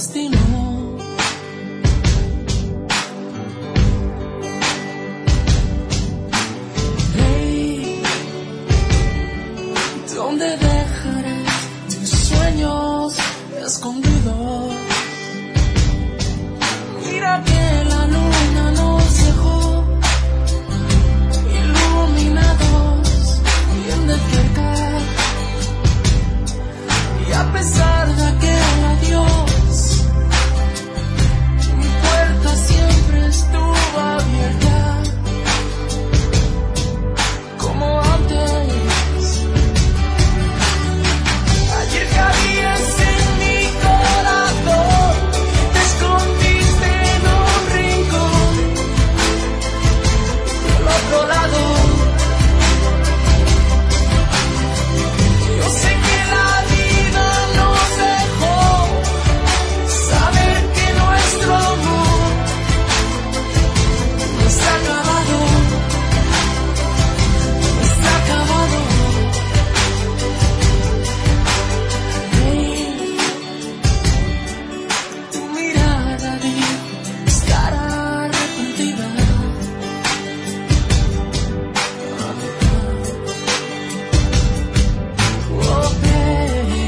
destino. Hey, ¿dónde dejaré tus sueños escondidos? Mira que la luna nos dejó iluminados bien de cerca, y a pesar de aquel adiós, mi puerta siempre estuvo abierta, como antes. Ayer cabías en mi corazón, te escondiste en un rincón del otro lado. Yo sé que la vida nos dejó saber que nuestro amor no está acabado, no está acabado. Hey, tu mirada di estar arrepentida. Oh, hey,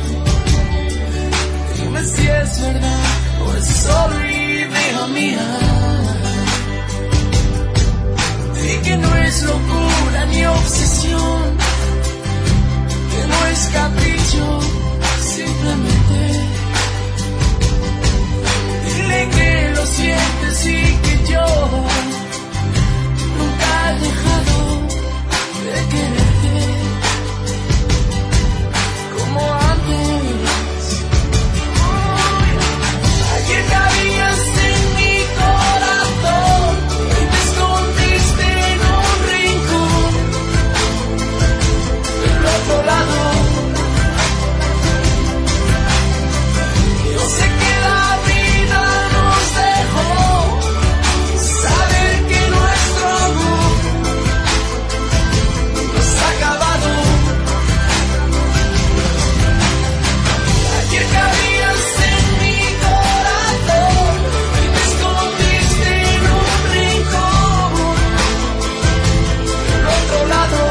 dime si es verdad o es solo idea mía. Di que no es locura ni obsesión, que no es capricho, simplemente dile que lo sientes y que yo nunca he dejado de quererte como antes. Ayer cabías en mi corazón y te escondiste en un rincón del otro lado. Yo sé que la vida nos dejó saber que nuestro amor no está acabado. Ayer cabías en mi corazón y te escondiste en un rincón del otro lado.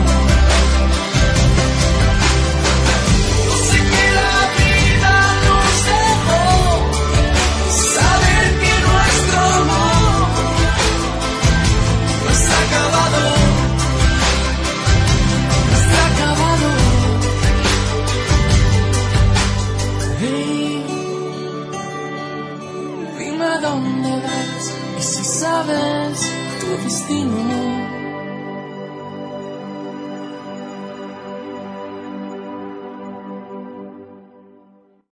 Yo sé que la vida nos dejó saber que nuestro amor no está acabado, no está acabado. Hey, dime a dónde vas y si sabes tu destino.